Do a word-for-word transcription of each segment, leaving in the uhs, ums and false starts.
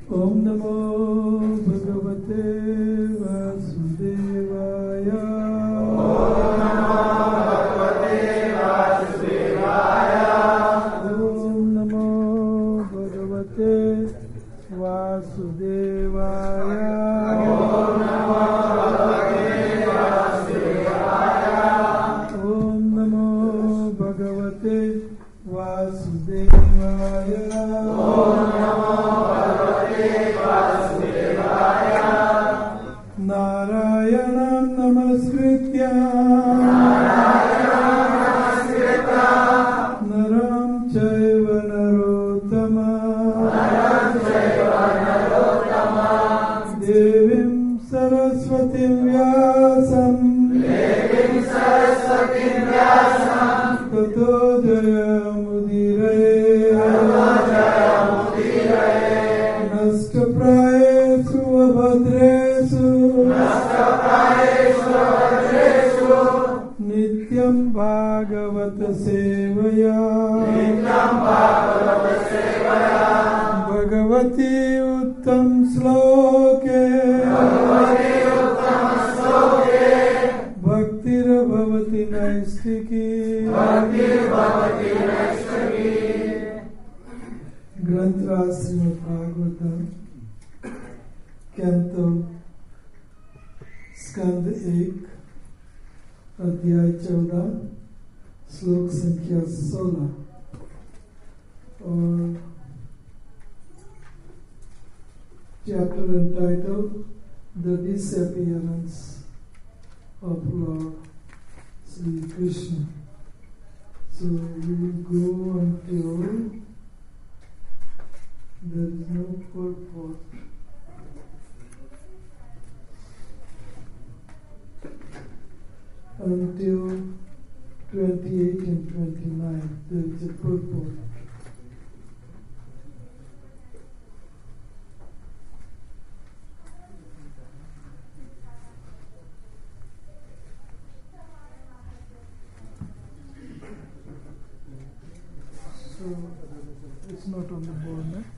ओम नमो भगवते वासुदेवाय। ओम नमो भगवते वासुदेवाय। ओम नमो भगवते वासुदेवाय। नारायणं नमस्कृत्य नरं चैव नरोत्तमं देवीं सरस्वतीं व्यासं ततो जयमुदीरये नष्टप्रायेषु अभद्रेषु नित्यं भागवत सेवया भगवती उत्तम श्लोके भक्तिर्भवति नैष्ठिकी। ग्रंथराज श्रीमद् भागवतम कैंतो स्कंद एक अध्याय चौदह श्लोक संख्या सोलह और chapter entitled The Disappearance of Lord Sri Krishna. So we will go until there is no purport. Until twenty-eight and twenty-nine, there is a purport. So it's not on the board, eh?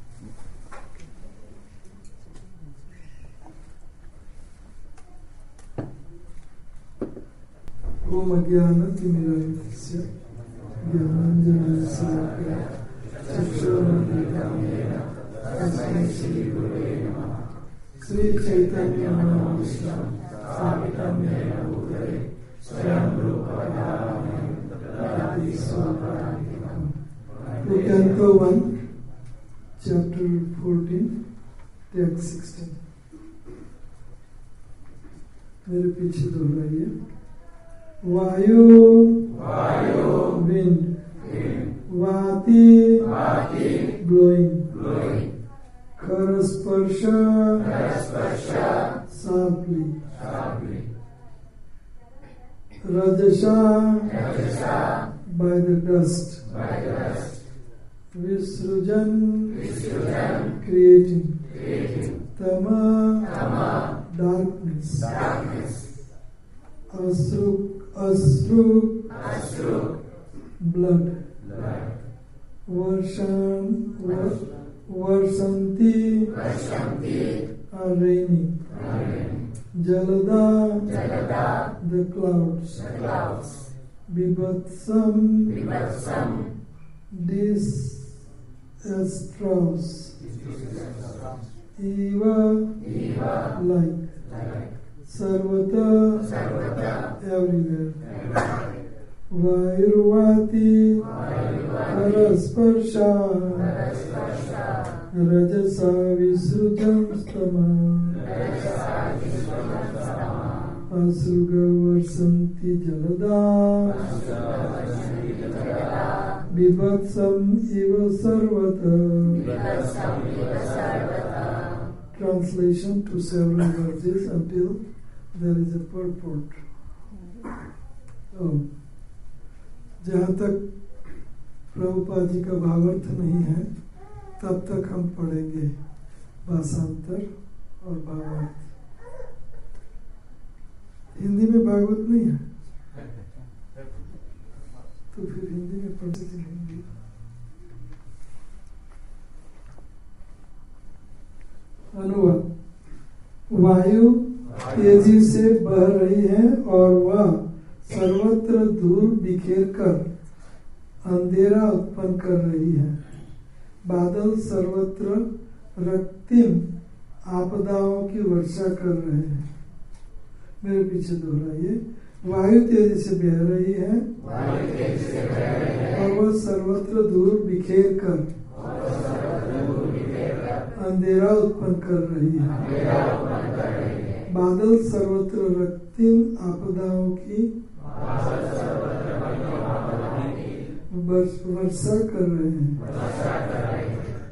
ओम अज्ञानतिमिरान्धस्य ज्ञानाञ्जनशलाकया चक्षुरुन्मीलितं तस्मै श्रीगुरवे नमः। श्रीचैतन्यमनोभीष्टं स्थापितं येन भूतले स्वयं रूपा ददाति स्वपदान्तिकम्। Canto one, chapter fourteen, text sixteen. मेरे पीछे दोहराइए। वायु वायु wind वाति वाति blowing blowing कर स्पर्श स्पर्श softly softly रजसा रजसा by the dust by the dust विसृजन विसृजन creating creating तमा तमा darkness darkness असृ Asru, Asru, blood, blood. Varshan, Vars, Varsanti, Varsanti, are raining, raining. Jalada, Jalada, the clouds, the clouds. Bibatsam, Bibatsam, disastrous, Eva, Eva, like, like. Sarvata, Sarvata, everywhere. Vairuvati, Parasparsha, Rajasa Visrujam Stama, Asruga Varsanti Jalada, Bibatsam Eva Sarvata. Translation to several verses until there is a purport. Oh. जहाँ तक प्रभुपाद जी का भावार्थ नहीं है तब तक हम पढ़ेंगे भाषांतर और भावार्थ। हिंदी में भागवत नहीं है तो फिर हिंदी में पढ़ते हिंदी अनुवाद। वायु तेजी से बह रही है और वह सर्वत्र धूल बिखेर कर अंधेरा उत्पन्न कर रही है। बादल सर्वत्र रक्तिम आपदाओं की वर्षा कर रहे हैं। मेरे पीछे दोहराइए। वायु तेजी से बह रही है और वह सर्वत्र धूल बिखेर कर अंधेरा उत्पन्न कर रही है। बादल सर्वत्र रक्तिम आपदाओं की वर्षा कर रहे हैं।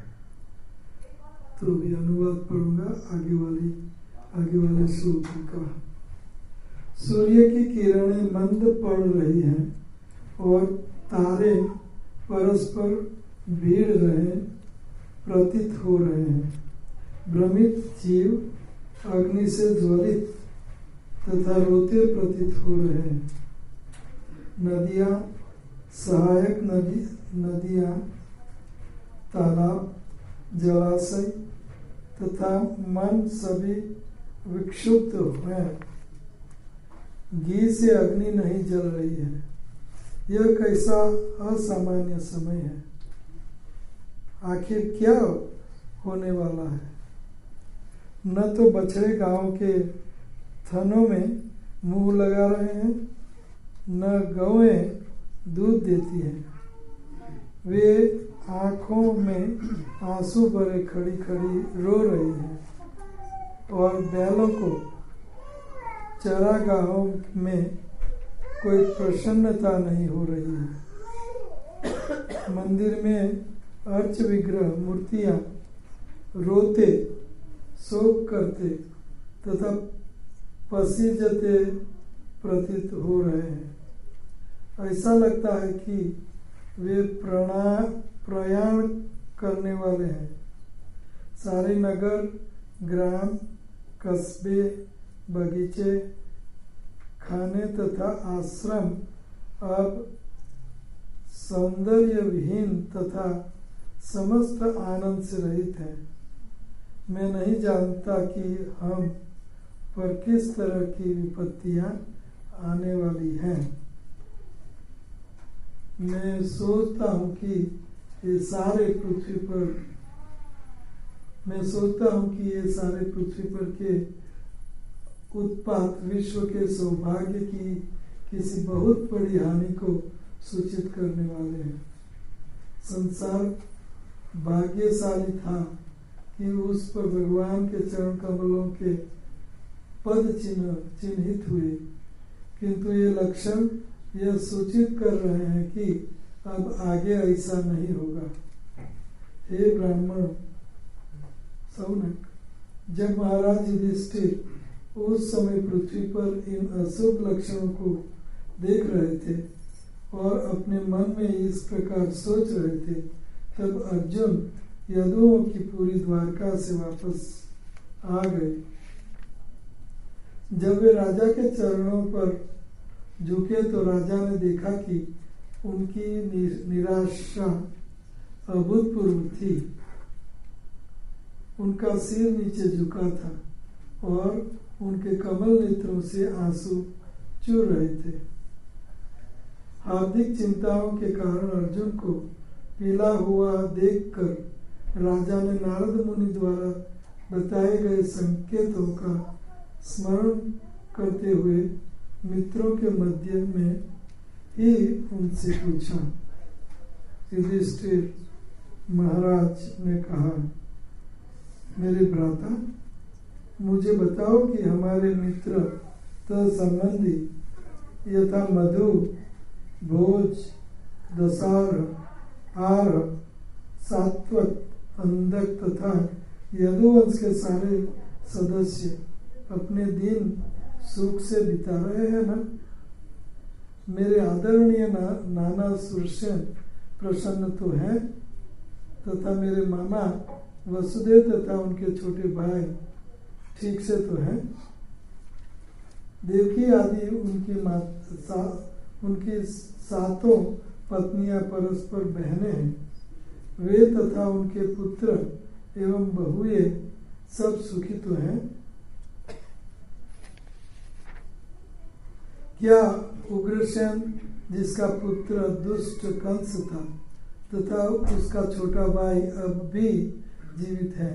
तो भी अनुवाद पढ़ूंगा आगे वाली आगे वाले श्लोक का। सूर्य की किरणें मंद पड़ रही हैं और तारे परस्पर भीड़ रहे प्रतीत हो रहे हैं। भ्रमित जीव अग्नि से ज्वलित तथा रोते प्रतीत हो रहे हैं। नदियां सहायक नदी नदियां तालाब जलाशय तथा मन सभी विक्षुब्ध हैं। घी से अग्नि नहीं जल रही है। यह कैसा असामान्य समय है। आखिर क्या होने वाला है। न तो बछड़े गांव के थनों में मुंह लगा रहे हैं, न गौएं दूध देती हैं। वे आंखों में आंसू भरे खड़ी खड़ी रो रही हैं और बैलों को चरागाहों में कोई प्रसन्नता नहीं हो रही है। मंदिर में अर्च विग्रह मूर्तियां रोते शोक करते तथा पसीजते प्रतीत हो रहे हैं। ऐसा लगता है कि वे प्रणा प्रयाण करने वाले हैं। सारे नगर ग्राम कस्बे बगीचे खाने तथा आश्रम अब सौंदर्य विहीन तथा समस्त आनंद से रहित है। मैं नहीं जानता कि हम पर किस तरह की विपत्तियां आने वाली हैं। मैं सोचता हूँ कि ये सारे पृथ्वी पर मैं सोचता हूँ कि ये सारे पृथ्वी पर के उत्पात विश्व के सौभाग्य की किसी बहुत बड़ी हानि को सूचित करने वाले हैं। संसार भाग्यशाली था कि उस पर भगवान के चरण कमलों के पद चिन्ह चिन्हित हुए, किंतु ये लक्षण यह सूचित कर रहे हैं कि अब आगे ऐसा नहीं होगा। हे ब्राह्मण सौनक, जब महाराज युधिष्ठिर उस समय पृथ्वी पर इन अशुभ लक्षणों को देख रहे थे और अपने मन में इस प्रकार सोच रहे थे, तब अर्जुन यदुओं की पूरी द्वारका से वापस आ गए। जब वे राजा के चरणों पर झुके तो राजा ने देखा कि उनकी निराशा अभूतपूर्व थी। उनका सिर नीचे झुका था और उनके कमल नेत्रों से आंसू चूर रहे थे। हार्दिक चिंताओं के कारण अर्जुन को पीला हुआ देखकर राजा ने नारद मुनि द्वारा बताए गए संकेतों का स्मरण करते हुए मित्रों के मध्य में ही उनसे पूछा। युधिष्ठिर महाराज ने कहा, मेरे भ्राता, मुझे बताओ कि हमारे मित्र तथा संबंधी यथा मधु, भोज, दसार, आर, सात्वत, अंधक तथा यदुवंश के सारे सदस्य अपने दिन सुख से बिता रहे हैं ना। मेरे आदरणीय ना, नाना सुरसेन प्रसन्न तो है, तथा मेरे मामा वसुदेव तथा उनके छोटे भाई ठीक से तो है। देवकी आदि उनकी मात सा, उनकी सातों पत्नियां परस्पर बहनें हैं। वे तथा उनके पुत्र एवं बहुएं सब सुखी तो हैं। क्या उग्रसेन जिसका पुत्र दुष्ट कंस था तथा उसका छोटा भाई अब भी जीवित है,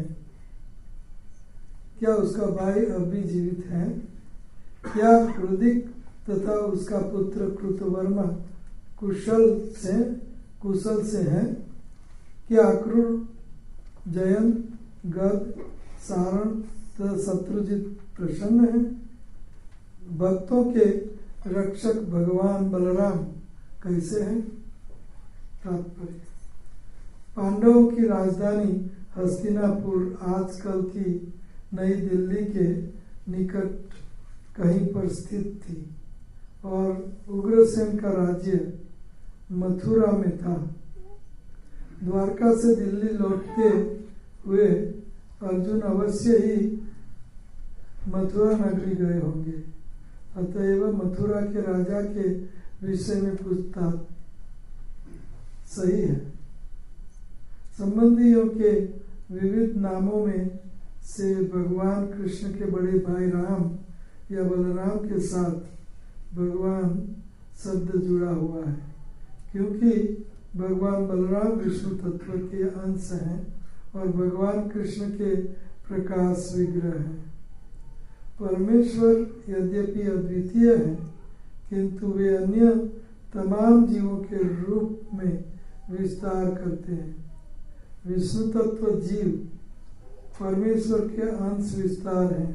क्या उसका भाई अब भी जीवित है? क्या रुदिक तथा उसका पुत्र कृतवर्मा कुशल से कुशल से है? क्या अक्रूर, जयंत, गद, सारण तथा शत्रुजित प्रसन्न है? भक्तों के रक्षक भगवान बलराम कैसे हैं? तात्पर्य, पांडवों की राजधानी हस्तिनापुर आजकल की नई दिल्ली के निकट कहीं पर स्थित थी और उग्रसेन का राज्य मथुरा में था। द्वारका से दिल्ली लौटते हुए अर्जुन अवश्य ही मथुरा नगरी गए होंगे, अतएव मथुरा के राजा के विषय में पूछताछ सही है। संबंधियों के विविध नामों में से भगवान कृष्ण के बड़े भाई राम या बलराम के साथ भगवान शब्द जुड़ा हुआ है, क्योंकि भगवान बलराम विष्णु तत्व के अंश हैं और भगवान कृष्ण के प्रकाश विग्रह हैं। परमेश्वर यद्यपि अद्वितीय है, किंतु वे अन्य तमाम जीवों के रूप में विस्तार करते हैं। विष्णु तत्व जीव परमेश्वर के अंश विस्तार हैं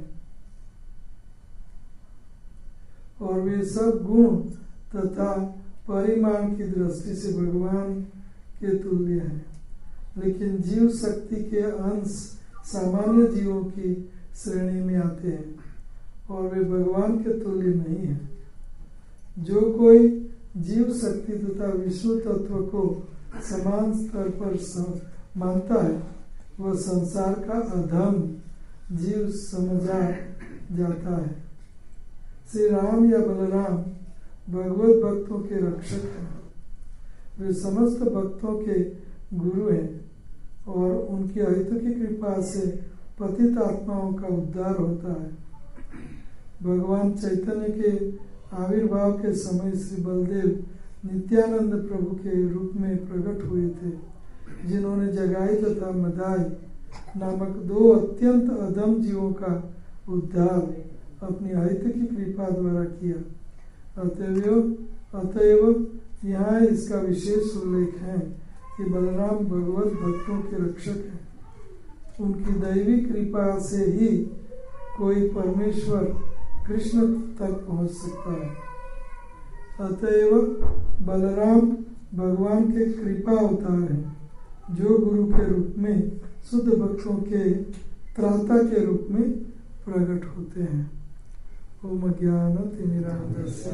और वे सब गुण तथा परिमाण की दृष्टि से भगवान के तुल्य हैं, लेकिन जीव शक्ति के अंश सामान्य जीवों की श्रेणी में आते हैं और वे भगवान के तुल्य नहीं हैं। जो कोई जीव शक्ति तथा विष्णु तत्व को समान स्तर पर मानता है वह संसार का अधम जीव समझा जाता है। श्री राम या बलराम भगवत भक्तों के रक्षक हैं। वे समस्त भक्तों के गुरु हैं और उनकी अहितु की कृपा से पतित आत्माओं का उद्धार होता है। भगवान चैतन्य के आविर्भाव के समय श्री बलदेव नित्यानंद प्रभु के रूप में प्रकट हुए थे, जिन्होंने जगाई तथा मदाई नामक दो अत्यंत अधम जीवों का उद्धार अपनी अहित की कृपा द्वारा किया। अतएव अतएव यहाँ इसका विशेष उल्लेख है कि बलराम भगवत भक्तों के रक्षक हैं। उनकी दैवी कृपा से ही कोई परमेश्वर कृष्ण तक पहुँच सकता है। अतएव बलराम भगवान के कृपा अवतार हैं, जो गुरु के रूप में शुद्ध भक्तों के त्राता के रूप में प्रकट होते हैं। ओम ज्ञानतिमिरान्धस्य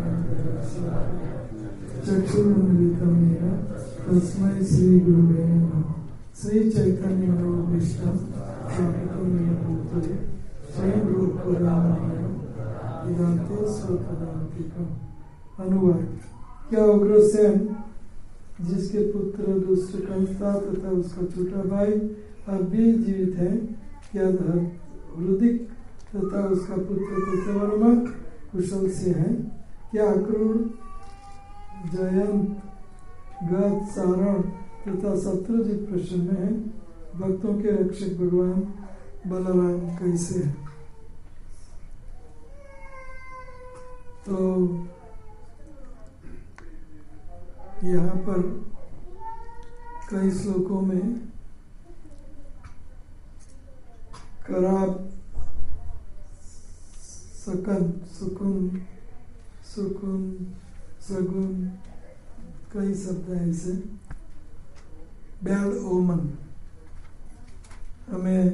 चक्षुरुन्मिलितं येन तस्मै श्री गुरुवे नमः। श्री चैतन्य मनोभीष्टं स्थापितं येन भूतले स्वयं रूपं इदान्ते स्वपदान्तिकम्। अनुवाद, क्या उग्रसेन जिसके पुत्र दुष्ट कंस था तथा उसका छोटा भाई अब भी जीवित है? क्या रुदिक तथा उसका पुत्र कृतवर्मा कुशल से है? क्या अक्रूर, जयंत, गद, सारण तथा शत्रुजित प्रसन्न है? भक्तों के रक्षक भगवान बलराम कैसे है? तो यहाँ पर कई श्लोकों में कराब, सकन, सुकुन, सुकुन, सगुन, कई शब्द हैं ऐसे। बैड ओमन हमें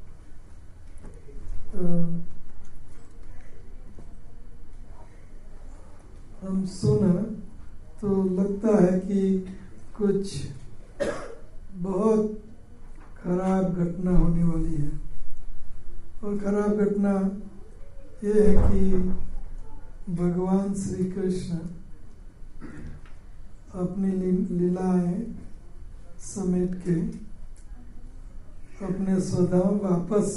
आ, हम सुना तो लगता है कि कुछ बहुत खराब घटना होने वाली है, और खराब घटना ये है कि भगवान श्री कृष्ण अपनी लीलाएं समेट के अपने स्वधाम वापस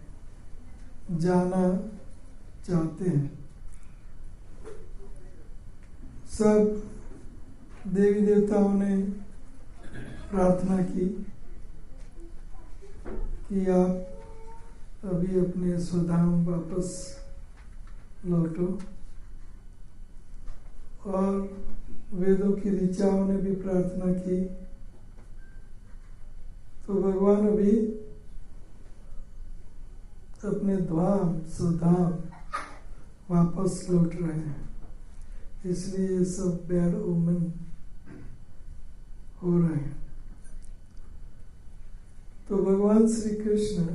जाना चाहते हैं। सब देवी देवताओं ने प्रार्थना की कि आप अभी अपने स्वधाम वापस लौटो, और वेदों की ऋचाओं ने भी प्रार्थना की। तो भगवान अभी अपने धाम स्वधाम वापस लौट रहे हैं, इसलिए ये सब बैड ओमेन हो रहे हैं। तो भगवान श्री कृष्ण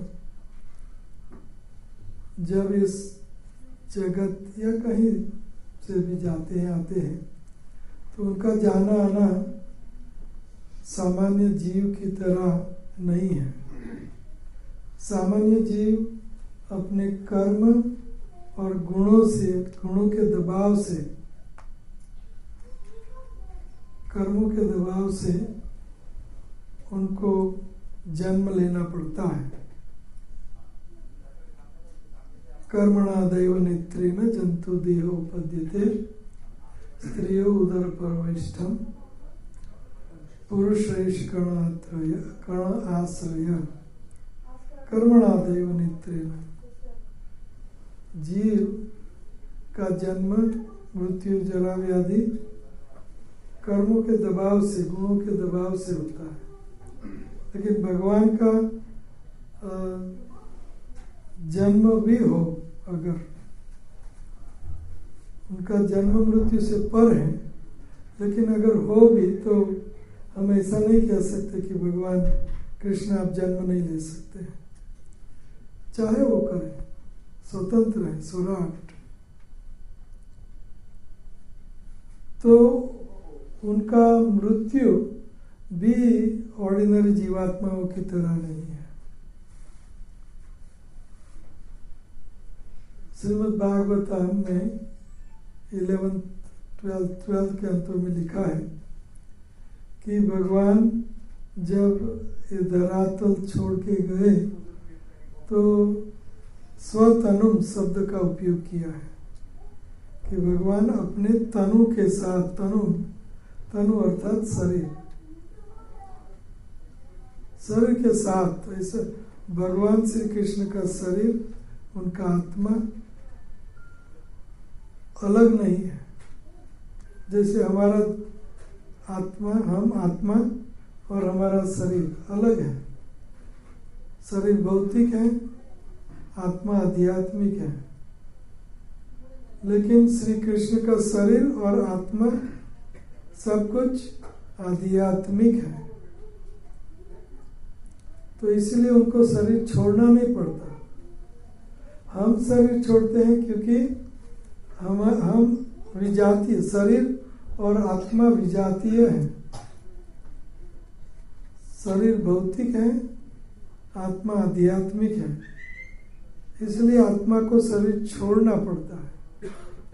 जब इस जगत या कहीं से भी जाते हैं आते हैं, तो उनका जाना आना सामान्य जीव की तरह नहीं है। सामान्य जीव अपने कर्म और गुणों से, गुणों के दबाव से, कर्मों के दबाव से उनको जन्म लेना पड़ता है। कर्मणा दैव नेत्रेण जंतु देहो उपद्यते स्त्रियो उदर परविष्ठम पुरुषेश कणात्रय कण आश्रय कर्मणा दैव नेत्रेण। जीव का जन्म मृत्यु जरा व्याधि कर्मों के दबाव से, गुणों के दबाव से होता है। लेकिन भगवान का जन्म भी हो, अगर उनका जन्म मृत्यु से पर है, लेकिन अगर हो भी तो हम ऐसा नहीं कह सकते कि भगवान कृष्ण आप जन्म नहीं ले सकते। चाहे वो करें, स्वतंत्र है, स्वराट। तो उनका मृत्यु भी ऑर्डिनरी जीवात्माओं की तरह नहीं है। श्रीमद् भागवतम में इलेवेंथ ट्वेल्थ ट्वेल्थ के अंतों में लिखा है कि भगवान जब ये धरातल छोड़ के गए तो स्वतनुम शब्द का उपयोग किया है कि भगवान अपने तनु के साथ, तनु तनु अर्थात शरीर, शरीर के साथ, ऐसे भगवान श्री कृष्ण का शरीर, उनका आत्मा अलग नहीं है। जैसे हमारा आत्मा, हम आत्मा और हमारा शरीर अलग है। शरीर भौतिक है, आत्मा आध्यात्मिक है। लेकिन श्री कृष्ण का शरीर और आत्मा सब कुछ आध्यात्मिक है, तो इसलिए उनको शरीर छोड़ना नहीं पड़ता। हम शरीर छोड़ते हैं क्योंकि हम हम विजातीय, शरीर और आत्मा विजातीय है। शरीर भौतिक है, आत्मा आध्यात्मिक है, इसलिए आत्मा को शरीर छोड़ना पड़ता है।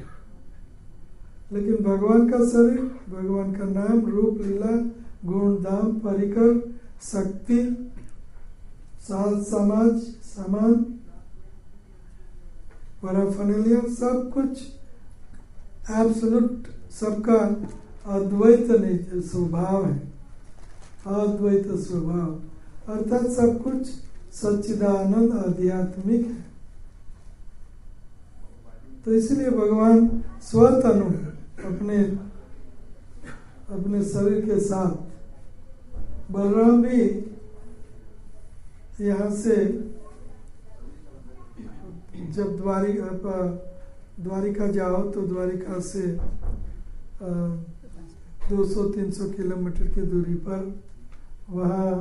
लेकिन भगवान का शरीर, भगवान का नाम, रूप, लीला, गुण, धाम, परिकर, शक्ति, साथ, समाज, समान, पैराफर्नेलिया, सब कुछ एब्सोल्यूट, सबका अद्वैत नहीं स्वभाव है, अद्वैत स्वभाव, अर्थात सब कुछ सच्चिदानंद आध्यात्मिक है। तो इसलिए भगवान स्वतनु अपने अपने शरीर के साथ, बलराम भी यहाँ से जब द्वारिका द्वारिका जाओ तो द्वारिका से दो सौ तीन सौ किलोमीटर की दूरी पर वहाँ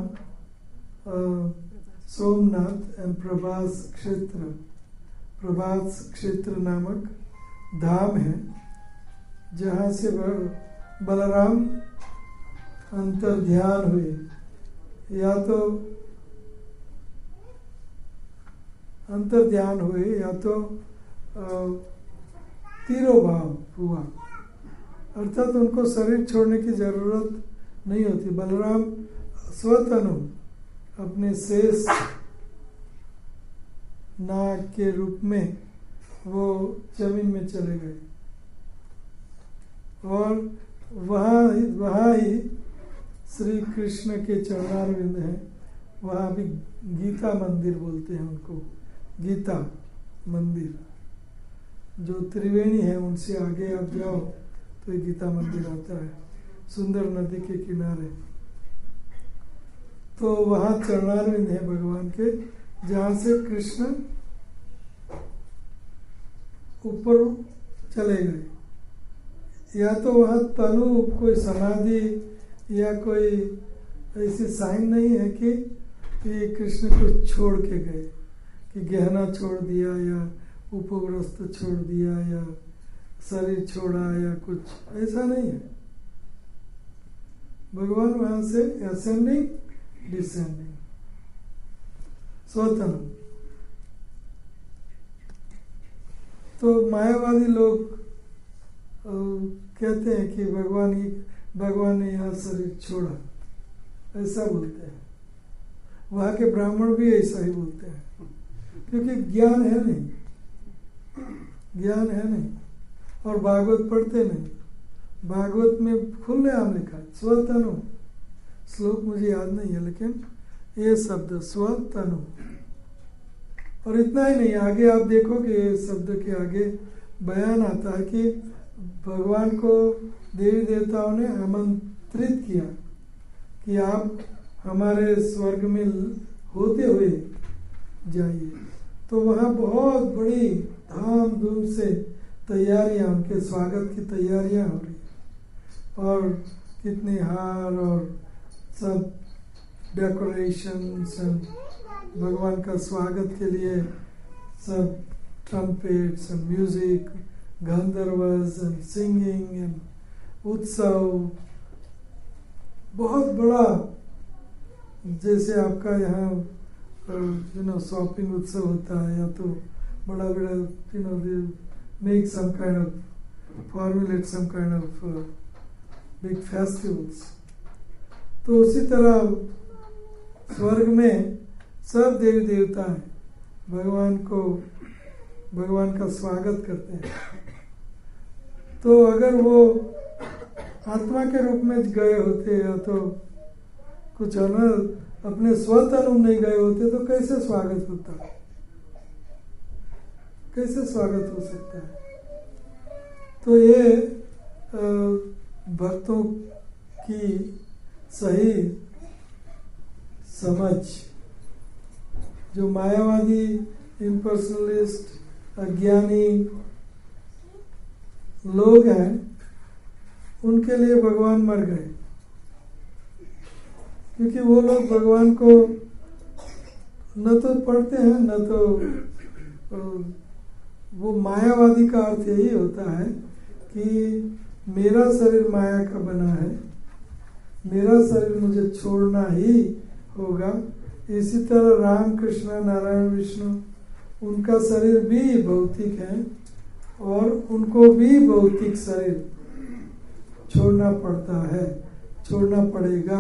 सोमनाथ एवं प्रभास क्षेत्र प्रभास क्षेत्र नामक धाम है, जहाँ से बलराम अंतर ध्यान हुए, या तो अंतर ध्यान हुए या तो तिरोभाव हुआ, अर्थात उनको शरीर छोड़ने की जरूरत नहीं होती। बलराम स्वतनु अपने शेष नाग के रूप में वो जमीन में चले गए और वहाँ वहाँ ही श्री कृष्ण के चरणारविंद हैं। वहाँ भी गीता मंदिर बोलते हैं उनको, गीता मंदिर जो त्रिवेणी है उनसे आगे आप जाओ तो ये गीता मंदिर आता है, सुंदर नदी के किनारे। तो वहाँ चरणारविंद है भगवान के, जहाँ से कृष्ण ऊपर चले गए। या तो वहाँ तनु कोई समाधि या कोई ऐसी साइन नहीं है कि, कि कृष्ण को छोड़ के गए, कि गहना छोड़ दिया या उपवस्त्र छोड़ दिया या शरीर छोड़ा या कुछ, ऐसा नहीं है। भगवान वहां से असेंडिंग डिसेंडिंग स्वतंत्र। तो मायावादी लोग कहते हैं कि भगवान ही भगवान ने यहाँ शरीर छोड़ा, ऐसा बोलते हैं। वहाँ के ब्राह्मण भी ऐसा ही बोलते हैं, क्योंकि ज्ञान है नहीं, ज्ञान है नहीं और भागवत पढ़ते नहीं। भागवत में खुलेआम लिखा है स्वतनु, श्लोक मुझे याद नहीं है लेकिन ये शब्द स्वतनु। और इतना ही नहीं, आगे आप देखोगे ये शब्द के आगे बयान आता है कि भगवान को देवी देवताओं ने आमंत्रित किया कि आप हमारे स्वर्ग में होते हुए जाइए। तो वहाँ बहुत बड़ी धाम धूम से तैयारियां, उनके स्वागत की तैयारियां हो रही और कितने हार और सब डेकोरेशंस, भगवान का स्वागत के लिए सब ट्रम्पेट्स एंड म्यूजिक, गंधर्वस एंड सिंगिंग एंड उत्सव, बहुत बड़ा, जैसे आपका यहाँ यू नो शॉपिंग उत्सव होता है या तो बड़ा बड़ा you know they make some kind of formulate some kind of big festivals. तो उसी तरह स्वर्ग में सब देवी देवता हैं, भगवान को भगवान का स्वागत करते हैं। तो अगर वो आत्मा के रूप में गए होते या तो कुछ अनर अपने स्वतनु नहीं गए होते तो कैसे स्वागत होता, कैसे स्वागत हो सकता है। तो ये भक्तों की सही समझ, जो मायावादी इम्पर्सनलिस्ट अज्ञानी लोग हैं उनके लिए भगवान मर गए, क्योंकि वो लोग भगवान को न तो पढ़ते हैं न तो, वो मायावादी का अर्थ यही होता है कि मेरा शरीर माया का बना है, मेरा शरीर मुझे छोड़ना ही होगा। इसी तरह राम कृष्ण नारायण विष्णु, उनका शरीर भी भौतिक है और उनको भी भौतिक शरीर छोड़ना पड़ता है, छोड़ना पड़ेगा।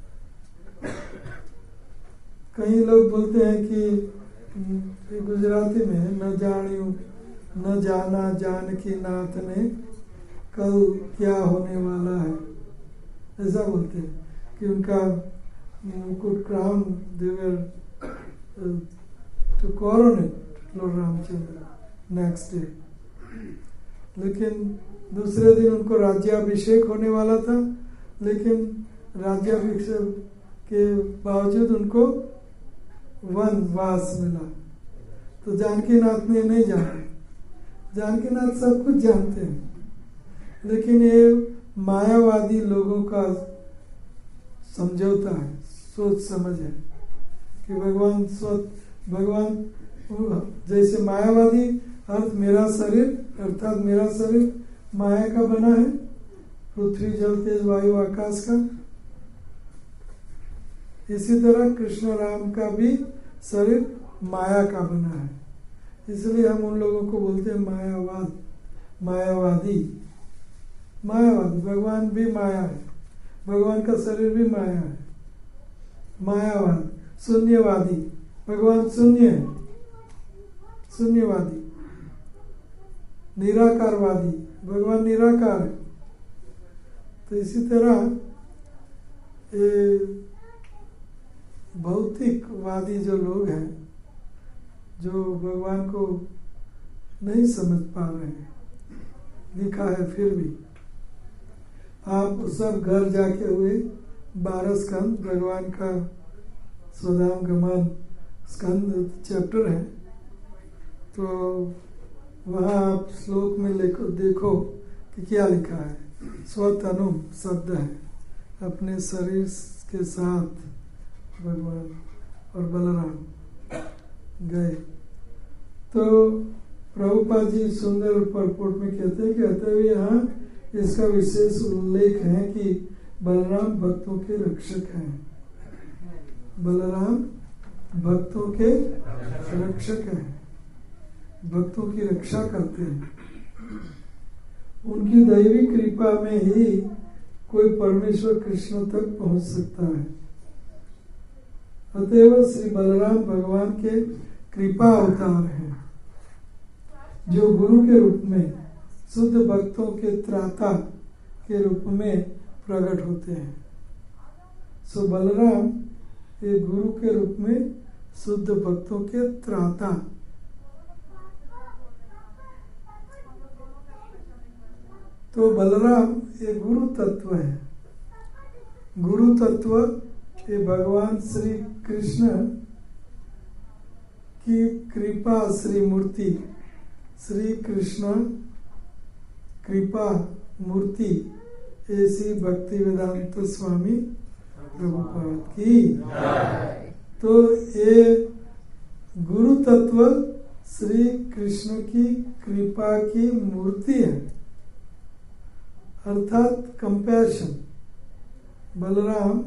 कई लोग बोलते हैं कि गुजराती में न जानियो न जाना जानकी नाथ ने कल क्या होने वाला है, ऐसा बोलते हैं कि उनका मुकुट crown they were to coronate lord Ramachandra next day, लेकिन दूसरे दिन उनको राज्याभिषेक होने वाला था, लेकिन राज्याभिषेक के बावजूद उनको वनवास मिला। तो जानकीनाथ ने नहीं जाना, जानकीनाथ सब कुछ जानते हैं, लेकिन ये मायावादी लोगों का समझौता है, सोच समझ है कि भगवान स्वत भगवान जैसे मायावादी अर्थ मेरा शरीर अर्थात मेरा शरीर माया का बना है, पृथ्वी जल तेज वायु आकाश का। इसी तरह कृष्ण राम का भी शरीर माया का बना है, इसलिए हम उन लोगों को बोलते हैं मायावाद, मायावादी। मायावादी, भगवान भी माया है, भगवान का शरीर भी माया है, मायावाद। शून्यवादी, भगवान शून्य है, शून्यवादी। निराकारवादी, भगवान निराकार है। तो इसी तरह ये भौतिकवादी जो लोग हैं, जो भगवान को नहीं समझ पा रहे हैं, लिखा है फिर भी आप सब घर जाके हुए बारह स्कंद भगवान का स्वधाम गमन स्कंद चैप्टर है, तो वहाँ आप श्लोक में लिखो देखो कि क्या लिखा है। स्वतनु शब्द है, अपने शरीर के साथ भगवान और बलराम गए। तो प्रभुपाद जी सुंदर परपोर्ट में कहते हैं कि अतः यहाँ इसका विशेष उल्लेख है कि बलराम भक्तों के रक्षक हैं। बलराम भक्तों के रक्षक हैं, भक्तों की रक्षा करते हैं। उनकी दैवी कृपा में ही कोई परमेश्वर कृष्ण तक पहुंच सकता है। अतएव श्री बलराम भगवान के कृपा अवतार हैं, जो गुरु के रूप में शुद्ध भक्तों के त्राता के रूप में प्रकट होते हैं। सो बलराम ये गुरु के रूप में शुद्ध भक्तों के त्राता। तो बलराम ये गुरु तत्व है। गुरु तत्व ये भगवान श्री कृष्ण की कृपा श्री मूर्ति, श्री कृष्ण कृपा मूर्ति ऐसी भक्ति वेदांत स्वामी प्रभुपाद की। तो ये गुरु तत्व श्री कृष्ण की कृपा की मूर्ति है, अर्थात कंपैशन। बलराम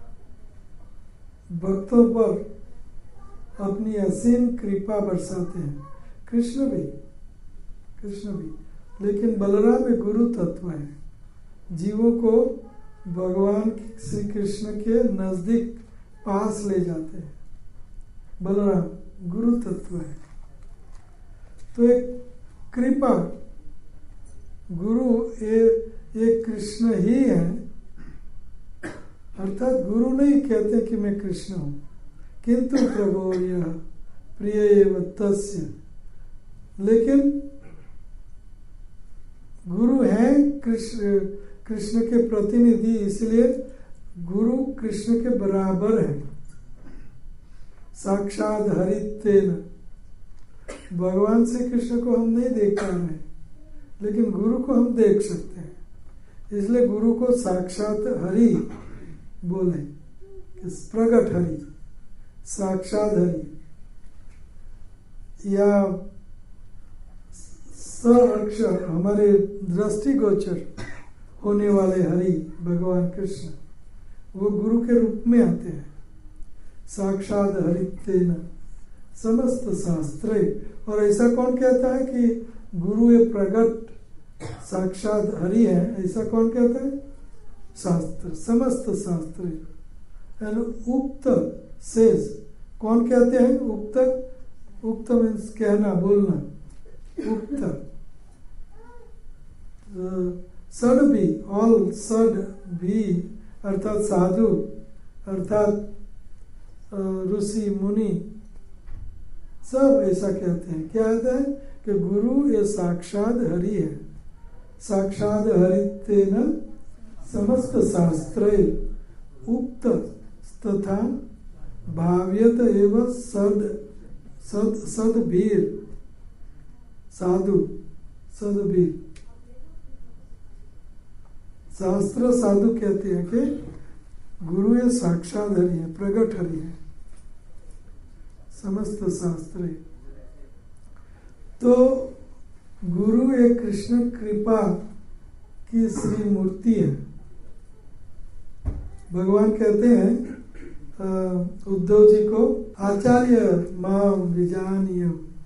भक्तों पर अपनी असीम कृपा बरसाते हैं, कृष्ण भी कृष्ण भी लेकिन बलराम एक गुरु तत्व है, जीवों को भगवान श्री कृष्ण के नजदीक पास ले जाते हैं। बलराम गुरु तत्व है। तो एक कृपा गुरु ये ये कृष्ण ही है, अर्थात गुरु नहीं कहते कि मैं कृष्ण हूं, किंतु प्रभो यह प्रिय एव तस्य। लेकिन गुरु है कृष्ण कृष्ण के प्रतिनिधि, इसलिए गुरु कृष्ण के बराबर है। साक्षात हरितेन, भगवान श्री कृष्ण को हम नहीं देख पा रहे, लेकिन गुरु को हम देख सकते हैं, इसलिए गुरु को साक्षात हरि बोले, प्रगट हरि, साक्षात हरि या स अक्षर हमारे दृष्टिगोचर होने वाले हरि भगवान कृष्ण, वो गुरु के रूप में आते हैं। साक्षात हरितेन समस्त शास्त्रे, और ऐसा कौन कहता है कि गुरु ये प्रगट साक्षात हरि है? ऐसा कौन कहता है? शास्त्र, समस्त शास्त्र। उक्त शेष कौन कहते हैं? उक्त, उक्त मीन्स कहना, बोलना, उक्त। सड भी, ऑल सड भी अर्थात साधु, अर्थात ऋषि मुनि, सब ऐसा कहते हैं। क्या कहते हैं कि गुरु ये साक्षात हरि है। साक्षात हरितेन समस्त शास्त्रे उक्त तथा भाव्यत एवं सद सद सदवीर, साधु सदवीर। शास्त्र साधु कहते हैं कि गुरु ये साक्षात हरि है, प्रगट हरि है, समस्त शास्त्र। तो गुरु एक कृष्ण कृपा की श्री मूर्ति है। भगवान कहते हैं उद्धव जी को, आचार्य माम विजानीय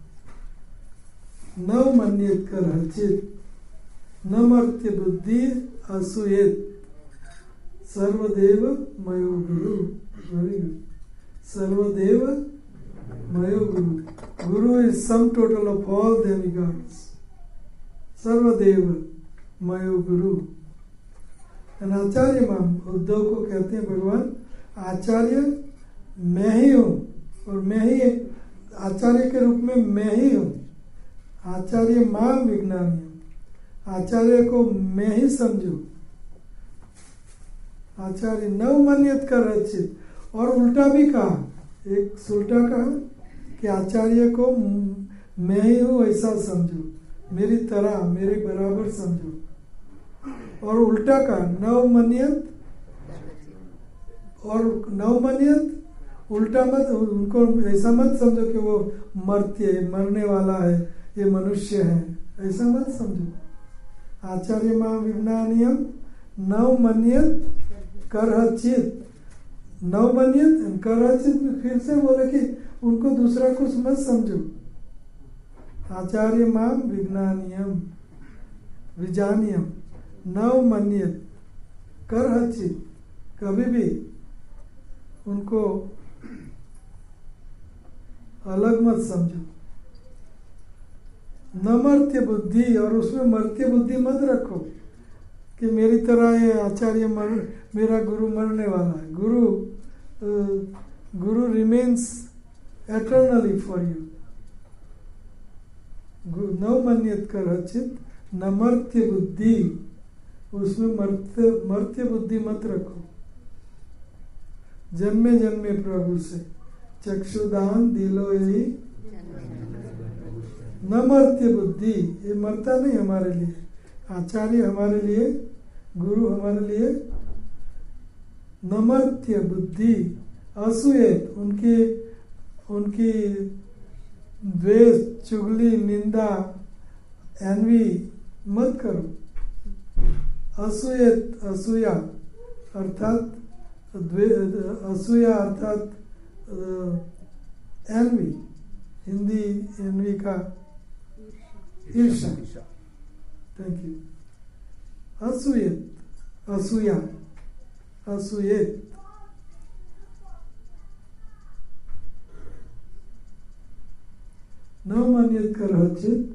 न मन्यत कर हचित न मर्त्य बुद्धि असूयेत सर्वदेव मयो गुरु। Very good. सर्वदेव मयो गुरु। Guru is sum total of all demigods. सर्वदेव मयो गुरु। आचार्य माम, उद्धव को कहते हैं भगवान आचार्य मैं ही हूँ, और मैं ही आचार्य के रूप में मैं ही हूँ। आचार्य माम विज्ञानी, आचार्य को मैं ही समझू। आचार्य नव मन्यत कर रचित, और उल्टा भी कहा, एक उल्टा कहा कि आचार्य को मैं ही हूँ ऐसा समझो, मेरी तरह मेरे बराबर समझो। और उल्टा कहा नव मन्यत, और नव मन्यत उल्टा मत, उनको ऐसा मत समझो कि वो मरते मरने वाला है, ये मनुष्य है, ऐसा मत समझो। आचार्य मां विज्ञानियम नव मन्यत करचित। नव मन्यत करचित में फिर से बोले कि उनको दूसरा कुछ मत समझो। आचार्य मां विज्ञानियम विजानियम नव मन्यत करचित, कभी भी उनको अलग मत समझो। न मर्त्य बुद्धि, और उसमें मर्त्य बुद्धि मत रखो कि मेरी तरह ये आचार्य मर मेरा गुरु मरने वाला है। गुरु गुरु रिमेन्स एटर्नली फॉर यू। न मन्यत करचित न मर्त्य बुद्धि, उसमें मर्त्य मर्त्य बुद्धि मत रखो। जन्मे जन्मे प्रभु से चक्षुदान दिलो यही न मर्त्य बुद्धि, ये मरता नहीं हमारे लिए। आचार्य हमारे लिए, गुरु हमारे लिए नमर्त्य बुद्धि। असूयत, उनकी उनकी द्वेष, चुगली, निंदा, एनवी मत करो। असूयत, असूया अर्थात असूया अर्थात एनवी, हिंदी एनवी का ईर्षा। Thank you. असूयत, असूया, असूयत। न मन्यत करचित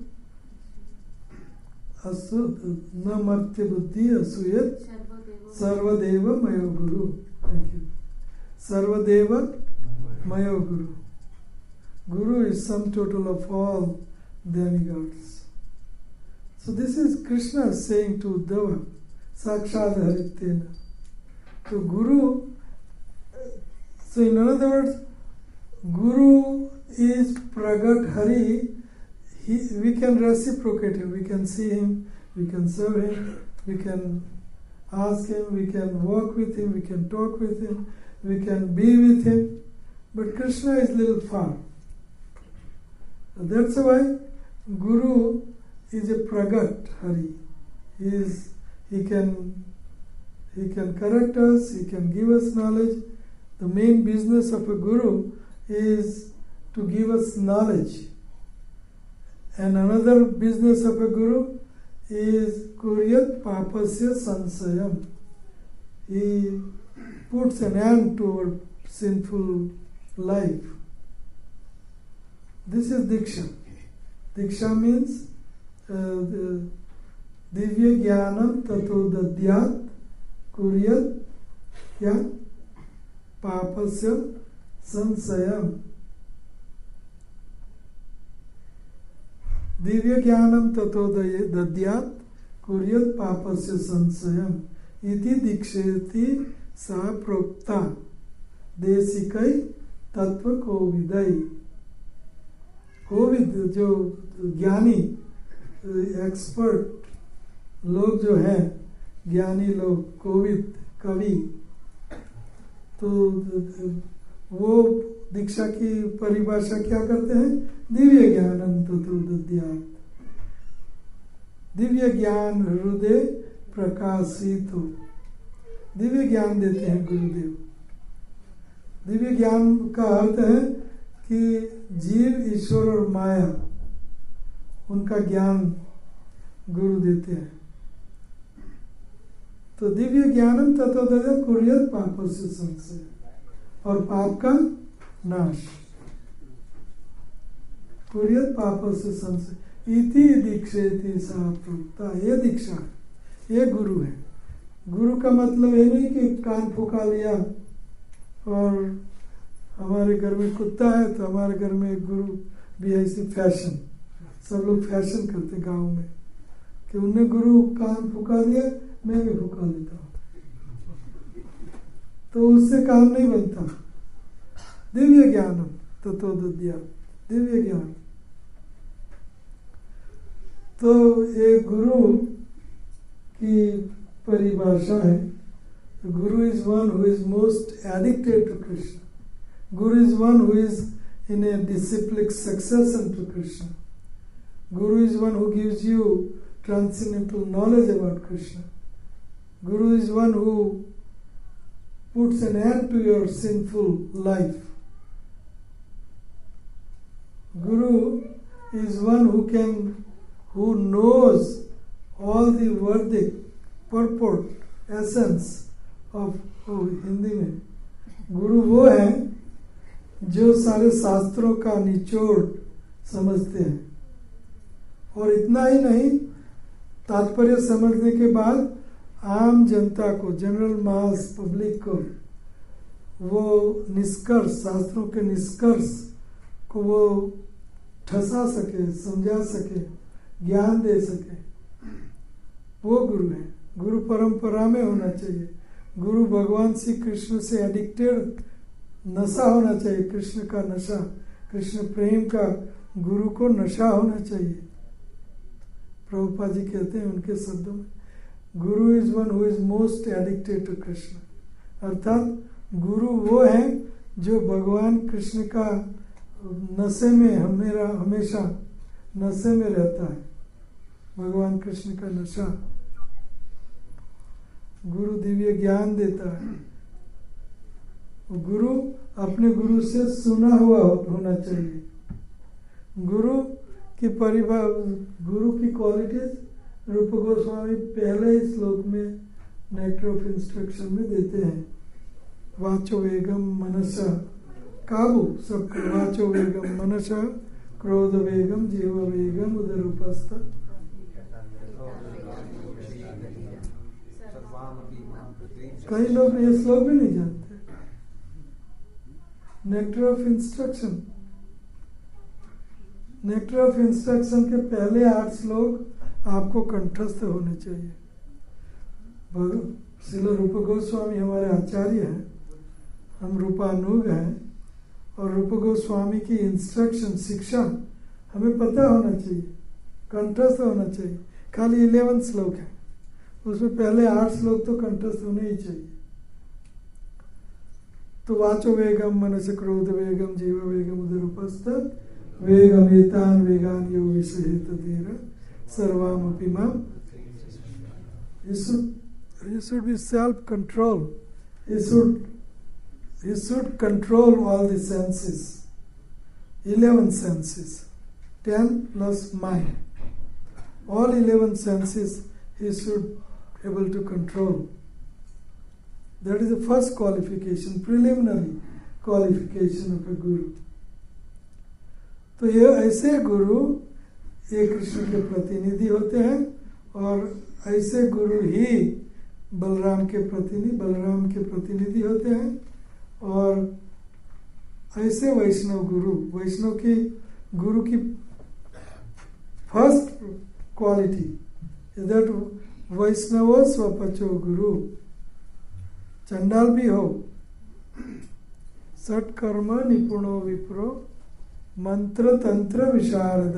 असु न मर्त्य बुद्धि असूयत सर्वदेव मयो गुरु। Thank you. सर्वदेव मयो गुरु। Guru is sum total of all demigods. So this is Krishna saying to Uddhava, Sakshad Harittena. So Guru, so in other words, Guru is Pragat Hari. He, we can reciprocate him, we can see him, we can serve him, we can ask him, we can walk with him, we can talk with him, we can be with him. But Krishna is a little far. That's why Guru is a Pragat Hari. He is, he can he can correct us, he can give us knowledge. The main business of a Guru is to give us knowledge. And another business of a Guru is Kuryat Papasya Sansayam. He puts an end to our sinful life. This is Diksha. Diksha means uh, Divya Jnanam Tato Dadyat Kuryat Ya Papasya Sansayam. Divya Jnanam Tato Dadyat Kuryat Papasya Sansayam. Iti Diksheti Sa Prokta Desikai Tattva Kovidai. Kovind जो ज्ञानी expert लोग जो हैं, ज्ञानी लोग, कोविद कवि, तो वो दीक्षा की परिभाषा क्या करते हैं? दिव्य ज्ञानम ततो दद्यात्। दिव्य ज्ञान हृदय प्रकाशित हो, दिव्य ज्ञान देते हैं गुरुदेव। दिव्य ज्ञान का अर्थ है कि जीव, ईश्वर और माया, उनका ज्ञान गुरु देते हैं। तो दिव्य ज्ञानम ततो दद्यात् कुर्यात् पापस्य संशय, और पाप का नाश। पुर्यत पाप से संशय इति दीक्षेति सा प्रोक्ता। ये दीक्षा, ये गुरु है। गुरु का मतलब ये नहीं कि कान फुका लिया और हमारे घर में कुत्ता है तो हमारे घर में एक गुरु भी है, ऐसी फैशन। सब लोग फैशन करते गांव में कि उन्हें गुरु कान फुका दिया, मैं भी फुका देता हूँ, तो उससे काम नहीं बनता। दिव्य ज्ञान तत्व दिया, दिव्य ज्ञान। तो ये गुरु की परिभाषा है, guru is one who is most addicted to Krishna. Guru is one who is in a disciplic succession to Krishna. Guru is one who gives you transcendental knowledge about Krishna. Guru is one who puts an end to your sinful life. Guru is one who can, who knows all the worthy purport, essence of, oh, Hindi में गुरु वो है जो सारे शास्त्रों का निचोड़ समझते हैं। और इतना ही नहीं, तात्पर्य समझने के बाद आम जनता को, जनरल मास पब्लिक को वो निष्कर्ष, शास्त्रों के निष्कर्ष को वो ठसा सके, समझा सके, ज्ञान दे सके, वो गुरु है। गुरु परंपरा में होना चाहिए। गुरु भगवान श्री कृष्ण से एडिक्टेड, नशा होना चाहिए, कृष्ण का नशा, कृष्ण प्रेम का गुरु को नशा होना चाहिए। प्रभुपाद जी कहते हैं उनके शब्दों में, guru is one who is most addicted to Krishna. अर्थात गुरु वो है जो भगवान कृष्ण का नशे में हमेरा हमेशा नशे में रहता है, भगवान कृष्ण का नशा। गुरु दिव्य ज्ञान देता है। गुरु अपने गुरु से सुना हुआ होना चाहिए। गुरु की परिभाषा, गुरु की क्वालिटीज रूप गोस्वामी पहले ही श्लोक में नेक्टर ऑफ इंस्ट्रक्शन में देते हैं। वाचो वेगम मनसा, काबू सब, वाचो वेगम मनसा, क्रोध वेगम जीव वेगम उदर उपस्थ। कई लोग ये श्लोक भी नहीं जानते। Nectar of instruction, nectar of instruction के पहले आठ श्लोक आपको कंठस्थ होने चाहिए। श्रील रूप गोस्वामी हमारे आचार्य हैं, हम रूपानुग हैं, और रूप गोस्वामी की इंस्ट्रक्शन, शिक्षा हमें पता होना चाहिए, कंठस्थ होना चाहिए। खाली इलेवन श्लोक है, उसमें पहले आठ श्लोक तो कंठस्थ होने ही चाहिए। तो वाचो वेगम मनस क्रोध वेगम जीव वेगम उदर उपस्थ वेगम एतान वेगान यो विषहेत धीर सर्वामपि माम। You should, you should be self-control. You should, you should control all the senses. Eleven senses, ten plus mind. All eleven senses he should be able to control. That is the first qualification, preliminary qualification of a guru. तो ये ऐसे गुरु ये कृष्ण के प्रतिनिधि होते हैं, और ऐसे गुरु ही बलराम के प्रतिनिधि बलराम के प्रतिनिधि होते हैं। और ऐसे वैष्णव गुरु, वैष्णव की गुरु की फर्स्ट क्वालिटी इज दैट वैष्णव स्वपचो गुरु। चंडाल भी हो, सत्कर्म निपुणो विप्रो मंत्र तंत्र विशारद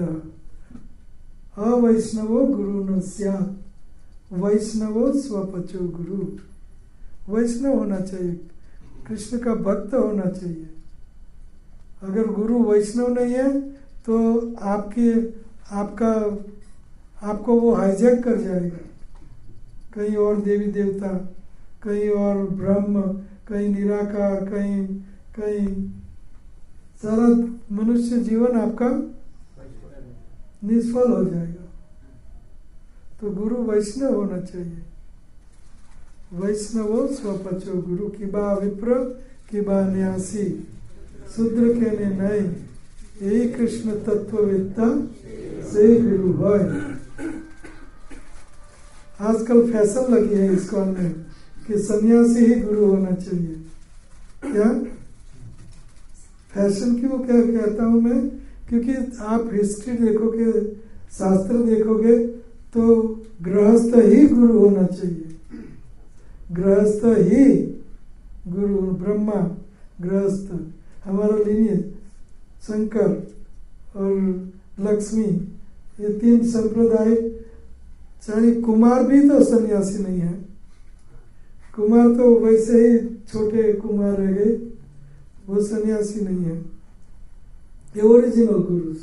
अवैष्णवो गुरु न स्यात्, वैष्णवो स्वपचो गुरु। वैष्णव होना चाहिए, कृष्ण का भक्त होना चाहिए। अगर गुरु वैष्णव नहीं है तो आपके आपका आपको वो हाईजैक कर जाएगा, कहीं और देवी देवता, कहीं और ब्रह्म, कहीं निराकार, कहीं कहीं सारा मनुष्य जीवन आपका निष्फल हो जाएगा। तो गुरु वैष्णव होना चाहिए। वैष्णव स्वपचो गुरु, किबा विप्र किबा न्यासी शूद्र कहने नहीं, यही कृष्ण तत्ववेत्ता से गुरु है। आजकल फैशन लगी है इस्कॉन में कि सन्यासी ही गुरु होना चाहिए। क्या फैशन क्यों क्या कहता हूं मैं? क्योंकि आप हिस्ट्री देखोगे, शास्त्र देखोगे तो गृहस्थ ही गुरु होना चाहिए। गृहस्थ ही गुरु, ब्रह्मा गृहस्थ, हमारा लीनियज शंकर और लक्ष्मी, ये तीन संप्रदाय। चाहे कुमार भी तो सन्यासी नहीं है, कुमार तो वैसे ही छोटे कुमार रह गए, वो सन्यासी नहीं है, ये ओरिजिनल गुरु।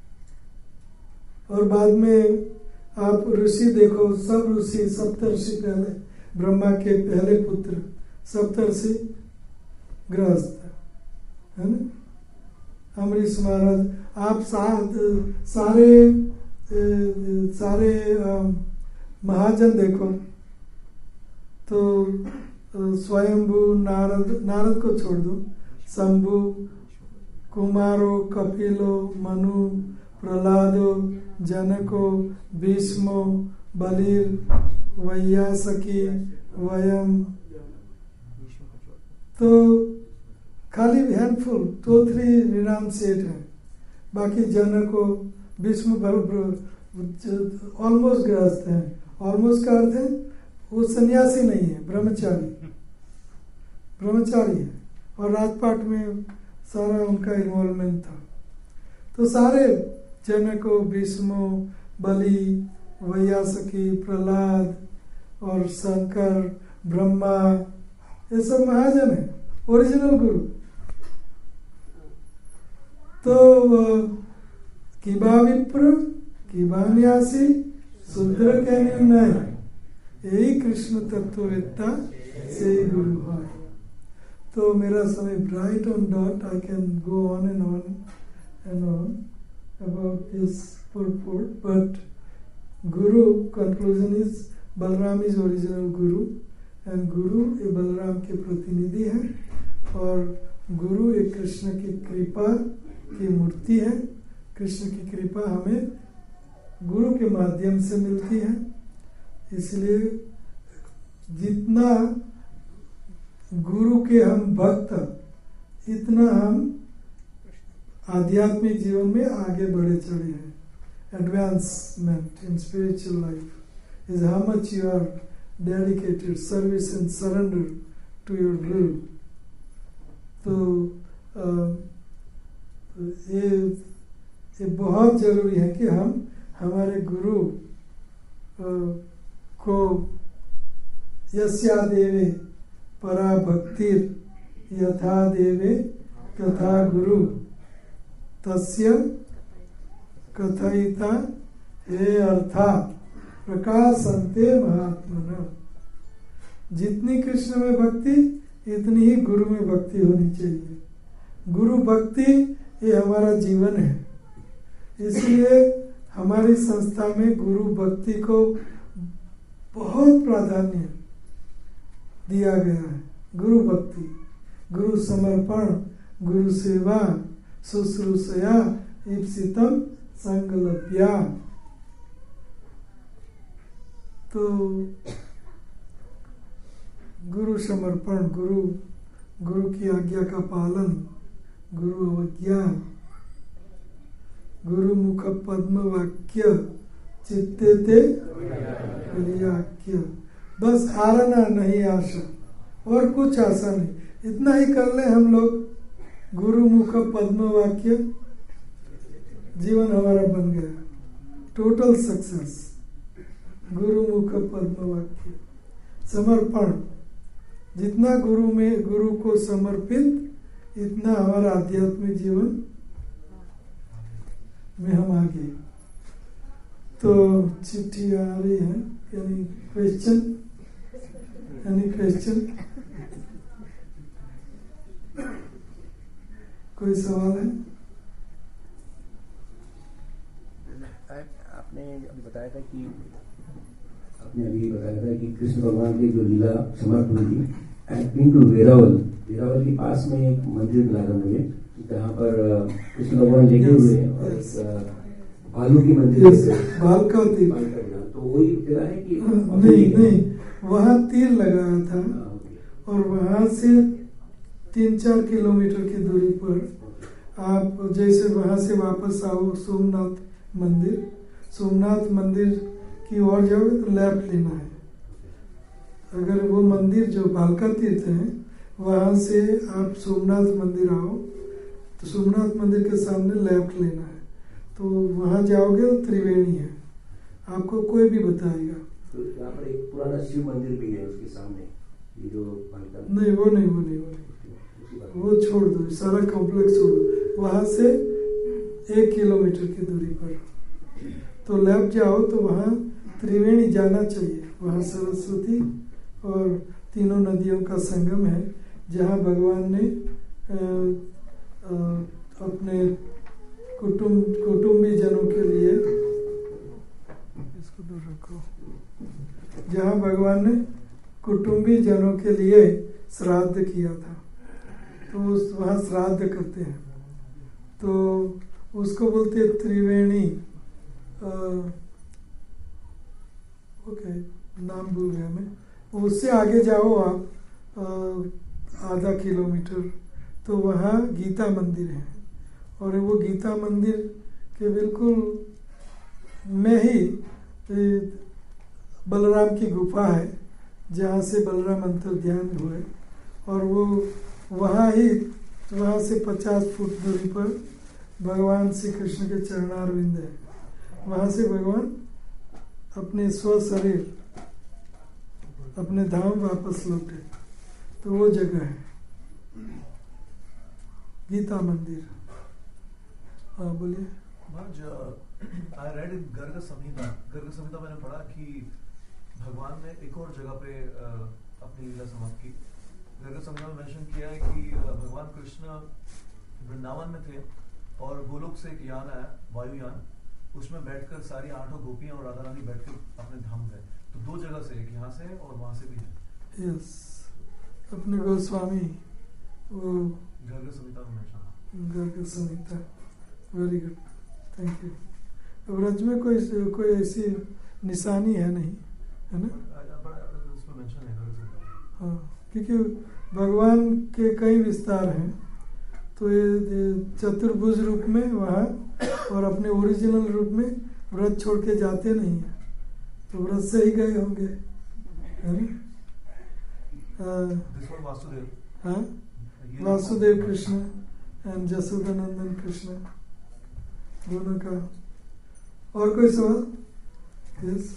और बाद में आप ऋषि देखो, सब ऋषि सप्तर्षि, पहले ब्रह्मा के पहले पुत्र सप्तर्षि गृहस्थ है ना। अमरीश महाराज, आप सा, सारे सारे महाजन देखो तो स्वयंभू, नारद, नारद को छोड़ दो, शंभु, कुमारो, कपिलो, मनु, प्रहलादो, जनको, भीष्मो, बलिर, वैयासकी, वयम, तो खाली हैंडफुल, टू थ्री रिनाउंसिएट है। बाकी जनको, भीष्म ऑलमोस्ट गृहस्थ है। ऑलमोस्ट का अर्थ है वो सन्यासी नहीं है, ब्रह्मचारी, ब्रह्मचारी है, और राजपाट में सारा उनका इन्वॉल्वमेंट था। तो सारे जनको, भीष्मो, बलि, वैयासकी, प्रहलाद और शंकर, ब्रह्मा, ये सब महाजन है, ओरिजिनल गुरु। तो किबा विप्र, किबा न्यासी, शूद्र कहने नहीं, यही कृष्ण तत्ववेत्ता से गुरु है। तो मेरा समय bright on dot, I can go on and on and on about this purport, but Guru conclusion is Balaram is original guru, and guru ये बलराम के प्रतिनिधि है, और गुरु एक कृष्ण की कृपा की मूर्ति है। कृष्ण की कृपा हमें गुरु के माध्यम से मिलती है। इसलिए जितना गुरु के हम भक्त, इतना हम आध्यात्मिक जीवन में आगे बढ़े चढ़े हैं। Advancement in spiritual life is how much you are dedicated service and surrender to your guru. तो uh, ये ये बहुत जरूरी है कि हम हमारे गुरु uh, को यस्या देवे परा भक्तिर यथा देवे तथा गुरु तस्य कथयिता हे अर्था प्रकाशन्ते महात्मना। जितनी कृष्ण में भक्ति, इतनी ही गुरु में भक्ति होनी चाहिए। गुरु भक्ति ये हमारा जीवन है, इसलिए हमारी संस्था में गुरु भक्ति को बहुत प्राधान्य दिया गया है। गुरु भक्ति, गुरु समर्पण, गुरु सेवा, शुश्रूषया ईप्सितम संकल्प्या। तो गुरु समर्पण, गुरु गुरु की आज्ञा का पालन, गुरु अवज्ञा, गुरु मुख पद्म वाक्य चित्ते ते प्रियाक्य। बस आरना नहीं आशा, और कुछ आशा नहीं, इतना ही कर ले हम लोग। गुरु मुख पद्म वाक्य जीवन हमारा बन गया, टोटल सक्सेस। गुरु मुख पद्म वाक्य समर्पण, जितना गुरु में गुरु को समर्पित, इतना हमारा आध्यात्मिक जीवन में हम आगे। तो चिट्ठी आ रही है, यानी क्वेश्चन, यानी क्वेश्चन, कोई सवाल है? आपने अभी बताया था कि आपने अभी बताया था कि कृष्ण भगवान की जो लीला समाप्त हुई थी, had been to Veraval. Veraval के पास में एक मंदिर मिला था मुझे, जहाँ पर कृष्ण भगवान लेटे हुए हैं और एक भालू की मंदिर भालका तीर. तो वही जगह है कि नहीं नहीं, वहाँ तीर लगाया था और वहाँ से तीन चार किलोमीटर की दूरी पर आप जैसे वहाँ से वापस आओ सोमनाथ मंदिर, सोमनाथ मंदिर की ओर जाओगे तो लेफ्ट लेना है. अगर वो मंदिर जो भालका तीर्थ है वहाँ से आप सोमनाथ मंदिर आओ तो सोमनाथ मंदिर के सामने लेफ्ट लेना है. तो वहाँ जाओगे तो त्रिवेणी है, आपको कोई भी बताएगा. तो यहाँ पर एक पुराना शिव मंदिर भी है उसके सामने, ये जो नहीं वो नहीं वो नहीं वो नहीं वो छोड़ दो, सारा कॉम्प्लेक्स छोड़ दो. वहाँ से एक किलोमीटर की दूरी पर तो लेफ्ट जाओ तो वहाँ त्रिवेणी जाना चाहिए. वहाँ सरस्वती और तीनों नदियों का संगम है, जहाँ भगवान ने आ, आ, अपने कुटुंब कुटुंबी जनों के लिए, इसको दूर रखो, जहाँ भगवान ने कुटुंबी जनों के लिए श्राद्ध किया था. तो उस वहाँ श्राद्ध करते हैं तो उसको बोलते हैं त्रिवेणी. ओके नाम भूल गया मैं. उससे आगे जाओ आप आ, आधा किलोमीटर तो वहाँ गीता मंदिर है और वो गीता मंदिर के बिल्कुल में ही बलराम की गुफा है, जहाँ से बलराम अंतर ध्यान हुए. और वो वहाँ ही वहाँ से पचास फुट दूरी पर भगवान श्री कृष्ण के चरणारविंद है. वहाँ से भगवान अपने स्व शरीर अपने धाम वापस लौटे, तो वो जगह है गीता मंदिर. हाँ बोलिए. I read in Garg Samhita, Garg Samhita मैंने पढ़ा कि भगवान ने एक और जगह पे अपनी लीला समाप्त की. गर्ग संहिता में मेंशन किया है कि भगवान कृष्ण वृंदावन में थे और गोलोक से एक यान आया, वायुयान, उसमें बैठकर सारी आठों गोपियां और राधा रानी बैठकर अपने धाम गए. तो दो जगह से, एक यहाँ से और वहां से भी है. यस, अपने गोस्वामी वो गर्ग संहिता में mention. Garg Samhita, very good, thank you. Vraj में कोई कोई ऐसी निशानी है नहीं, है ना? उसमें मेंशन है गर्ग संहिता. हाँ, क्योंकि भगवान के कई विस्तार हैं, तो ये चतुर्भुज रूप में वहाँ और अपने ओरिजिनल रूप में व्रत छोड़ के जाते नहीं हैं, तो व्रत से ही गए होंगे, है ना? वासुदेव, हाँ, वासुदेव कृष्ण एंड जसोदानंदन कृष्ण दोनों का. और कोई सवाल? यस,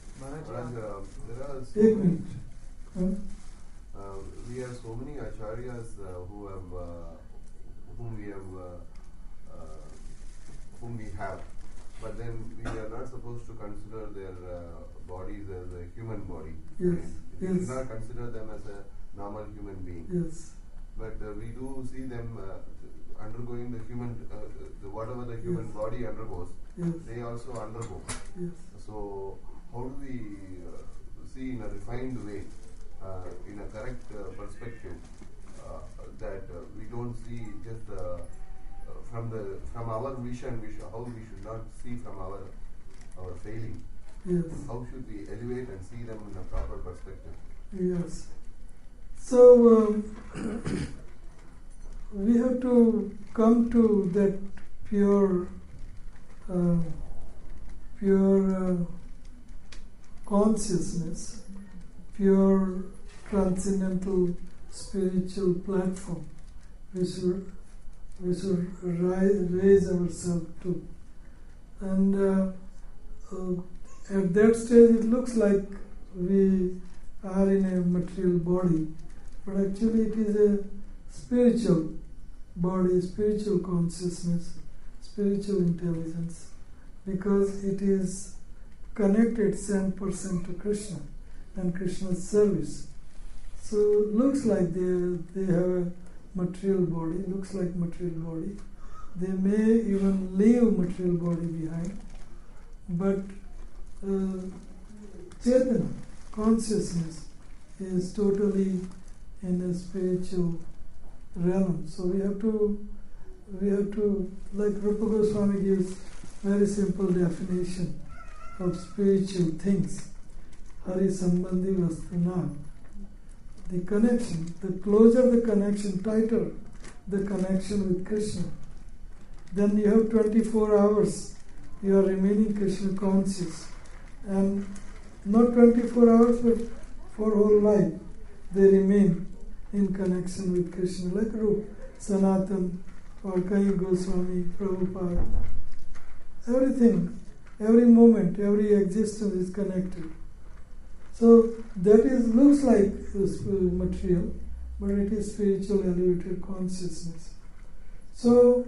एक minute. Uh, we have so many acharyas uh, who have, uh, whom we have, uh, uh, whom we have, but then we are not supposed to consider their uh, bodies as a human body. Yes, we yes. do not consider them as a normal human being. Yes. But uh, we do see them uh, undergoing the human, uh, the, whatever the human yes. body undergoes. Yes. They also undergo. Yes. So how do we uh, see in a refined way? Uh, in a correct uh, perspective, uh, that uh, we don't see just uh, uh, from the from our vision, we should, how we should not see from our our failing. Yes. How should we elevate and see them in a proper perspective? Yes. So um, we have to come to that pure, uh, pure uh, consciousness, pure transcendental spiritual platform. We should we should rise, raise ourselves to, and uh, uh, at that stage it looks like we are in a material body, but actually it is a spiritual body, spiritual consciousness, spiritual intelligence, because it is connected one hundred percent to Krishna and Krishna's service. So looks like they they have a material body, looks like material body. They may even leave material body behind, but uh, Chaitanya, consciousness, is totally in a spiritual realm. So we have to, we have to, like Rupa Goswami gives very simple definition of spiritual things. Hari Sambandhi Vastuna. The connection, the closer the connection, tighter the connection with Krishna. Then you have twenty-four hours, you are remaining Krishna conscious. And not twenty-four hours, but for whole life, they remain in connection with Krishna, like Rupa, Sanatan, or Kai Goswami, Prabhupada. Everything, every moment, every existence is connected. So that is looks like material, but it is spiritual elevated consciousness. So,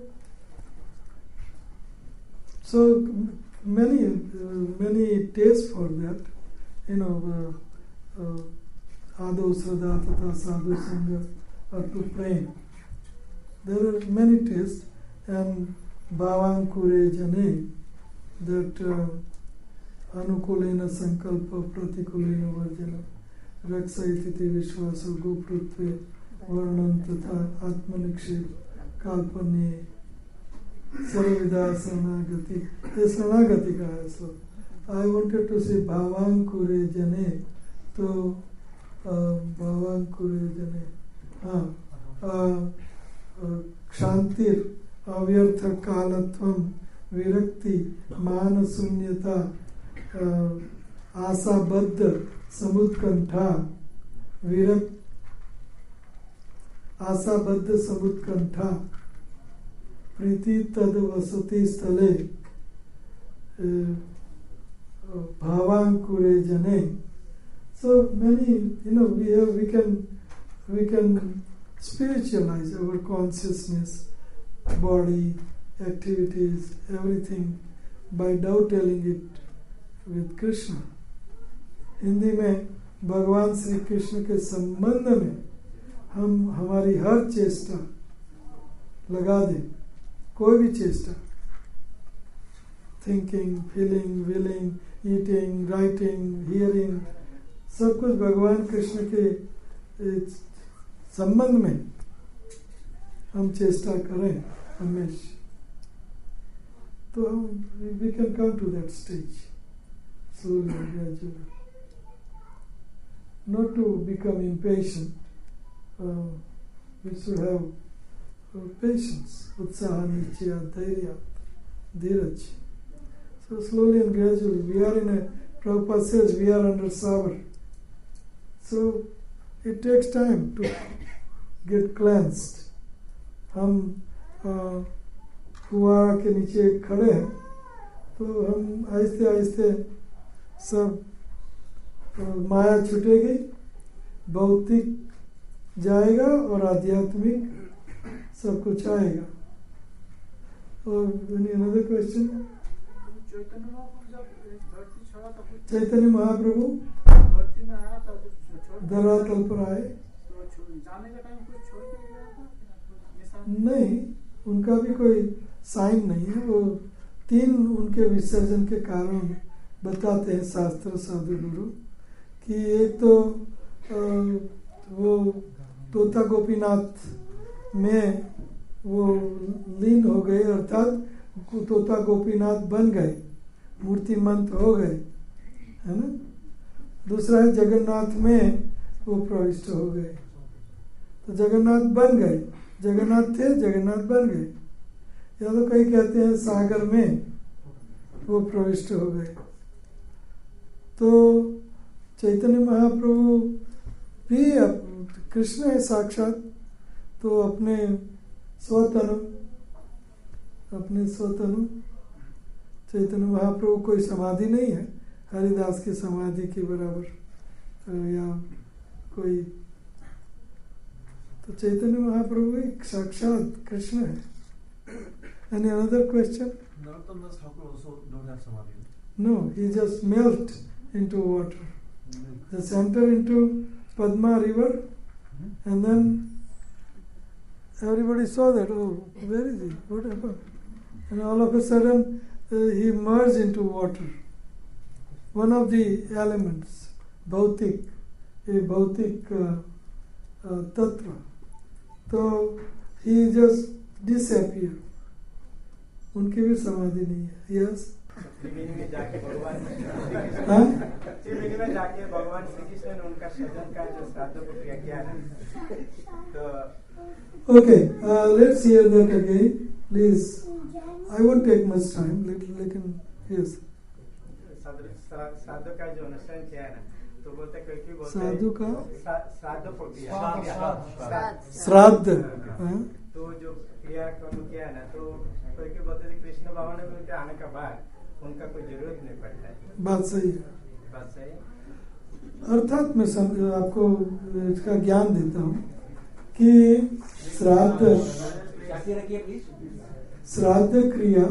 so many uh, many tastes for that, you know, uh, uh, Ado Sraddha Tata Sadhu Sangha up to praying. There are many tastes, and Bhavan Kure Jane, that uh, Anukulena Sankalpa Pratikulena Varjana Raksaititi Vishwasa Goprutve Varnam Tatha Atmanikship Kalpani Sarvida Saranagati. This Saranagati ka hai. So I wanted to say Bhavan Kure Jane. So Bhavan Kure Jane. Ah, Kshantir Avyartha Kalatvam Virakti Manasunyata आशाबद्ध समुत्कंठा विरक्त आशाबद्ध समुत्कंठा प्रीति तद वसति स्थले भावांकुरे जने. So many, you know, we have, we can we can spiritualize our consciousness, body, activities, everything by dovetailing it with Krishna. Hindi में भगवान श्री कृष्ण के संबंध में हम हमारी हर चेष्टा लगा दें, कोई भी चेष्टा, thinking, feeling, willing, eating, writing, hearing, सब कुछ भगवान कृष्ण के संबंध में हम चेष्टा करें हमेशा, तो हम we can come to that stage slowly and gradually. Not to become impatient, uh, we should have uh, patience, utsaha, nichya, dhairya, dheeraj. So slowly and gradually, we are in a, Prabhupada says, we are under sour. So it takes time to get cleansed. हम फुआरा के नीचे खड़े हैं, तो हम आहिस्ते आहिस्ते सब माया छूटेगी, भौतिक जाएगा और आध्यात्मिक सब कुछ आएगा. और another question? चैतन्य महाप्रभु धरातल पर आए नहीं, उनका भी कोई साइन नहीं है. वो तीन उनके विसर्जन के कारण बताते हैं शास्त्र साधु गुरु कि एक तो आ, वो तोता गोपीनाथ में वो लीन हो गए, अर्थात तोता गोपीनाथ बन गए, मूर्तिमंत हो गए, है ना. दूसरा है जगन्नाथ में वो प्रविष्ट हो गए. तो जगन्नाथ बन गए, जगन्नाथ थे, जगन्नाथ बन गए. या तो कई कहते हैं सागर में वो प्रविष्ट हो गए. तो चैतन्य महाप्रभु भी कृष्ण है साक्षात, तो अपने स्वतनु अपने स्वतनु चैतन्य महाप्रभु कोई समाधि नहीं है हरिदास की समाधि के बराबर या कोई. तो चैतन्य महाप्रभु एक साक्षात कृष्ण है. Any another question? Narottam Das Thakur also don't have samadhi. No, he just melt into water. Mm-hmm. Just enter into Padma river, mm-hmm. and then everybody saw that. Oh, where is he? What happened? And all of a sudden, uh, he merged into water. One of the elements, bhautik, a bhautik uh, तत्व, तो ही just disappear, उनकी भी समाधि नहीं है। Yes, में जाके भगवान हाँ, में जाके भगवान श्री कृष्ण ने उनका सजन का जो श्राद्ध प्रक्रिया किया है, तो okay, let's hear that again please, I won't take much time, लेकिन यस, साधु का जो अनुष्ठान किया है ना, तो बोलते कोई कोई बोलते साधु का श्राद्ध प्रक्रिया, श्राद्ध, तो जो क्रिया कर्म किया है ना, तो कोई कोई बोलते थे कृष्ण भगवान में उनके आने का बाद उनका कोई जरूरत नहीं पड़ता है। बात सही है, बात सही है। अर्थात मैं समझ आपको इसका ज्ञान देता हूँ कि श्राद्ध श्राद्ध क्रिया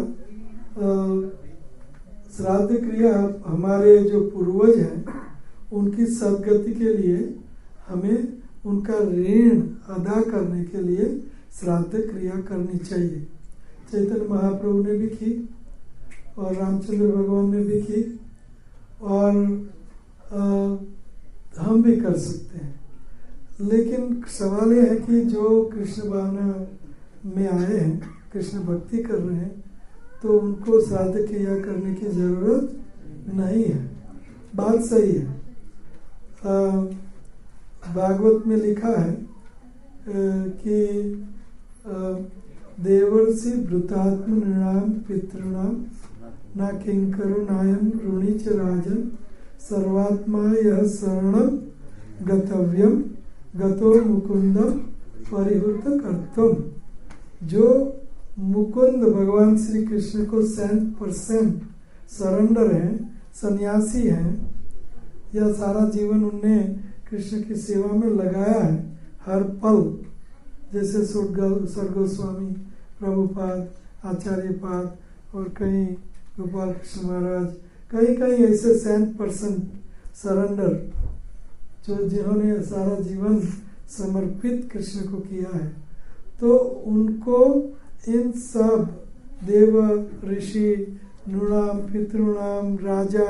श्राद्ध क्रिया हमारे जो पूर्वज हैं उनकी सदगति के लिए, हमें उनका ऋण अदा करने के लिए श्राद्ध क्रिया करनी चाहिए। चैतन्य महाप्रभु ने भी की और रामचंद्र भगवान ने भी की, और आ, हम भी कर सकते हैं। लेकिन सवाल यह है कि जो कृष्ण भावना में आए हैं, कृष्ण भक्ति कर रहे हैं, तो उनको श्राद्ध क्रिया करने की जरूरत नहीं है। बात सही है। भागवत में लिखा है आ, कि देवर्षि भृतात्म नृणाम पितृणाम न किंकरो नायम ऋणी च राजन सर्वात्मा यह शरणम गतव्यम गतो मुकुंदम परिहृत कर्तुम। जो मुकुंद भगवान श्री कृष्ण को सेंट परसेंट सरेंडर है, सन्यासी हैं, या सारा जीवन उनने कृष्ण की सेवा में लगाया है हर पल, जैसे सर गोस्वामी, प्रभुपाद, आचार्य पाद और कई गोपाल कृष्ण महाराज, कई कई ऐसे सेंट परसेंट सरेंडर जो जिन्होंने सारा जीवन समर्पित कृष्ण को किया है, तो उनको इन सब देव, ऋषि, नृणाम, पितृणाम, राजा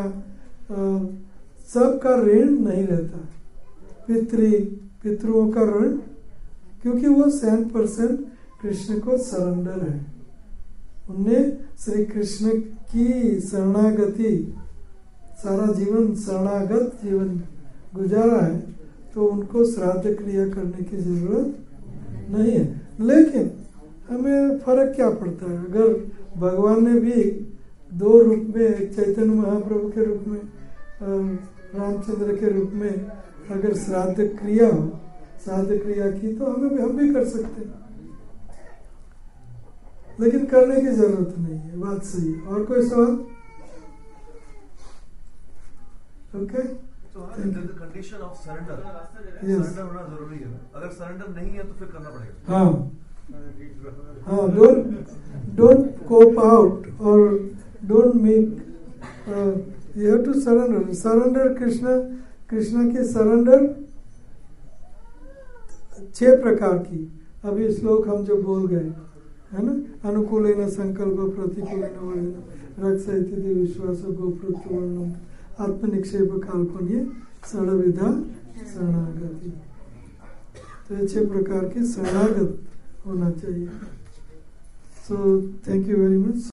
सबका ऋण नहीं रहता। पितृ पितृओं का ऋण, क्योंकि वो सेंट परसेंट कृष्ण को सरेंडर है, उनने श्री कृष्ण की शरणागति, सारा जीवन शरणागत जीवन गुजारा है, तो उनको श्राद्ध क्रिया करने की जरूरत नहीं है। लेकिन हमें फर्क क्या पड़ता है, अगर भगवान ने भी दो रूप में, चैतन्य महाप्रभु के रूप में, रामचंद्र के रूप में अगर श्राद्ध क्रिया हो, श्राद्ध क्रिया की, तो हमें भी, हम भी कर सकते हैं, लेकिन करने की जरूरत नहीं है। बात सही है। और कोई सवाल? Okay, condition of surrender, surrender होना जरूरी है। अगर सरेंडर नहीं है तो फिर करना पड़ेगा। हाँ हाँ, डोंट डोंट कोप आउट और don't make, you have to surrender. Surrender Krishna Krishna की सरेंडर छह प्रकार की, अभी श्लोक हम जो बोल गए है ना, अनुकूलेन संकल्प, प्रतिकूलेन वर्जनम, रक्षयति विश्वास, गोप्रोत्वर्णम, आत्मनिक्षेप, काल्पन्य, षड्विधा शरणागति। तो ये छह प्रकार की शरणागत होना चाहिए। So thank you very much.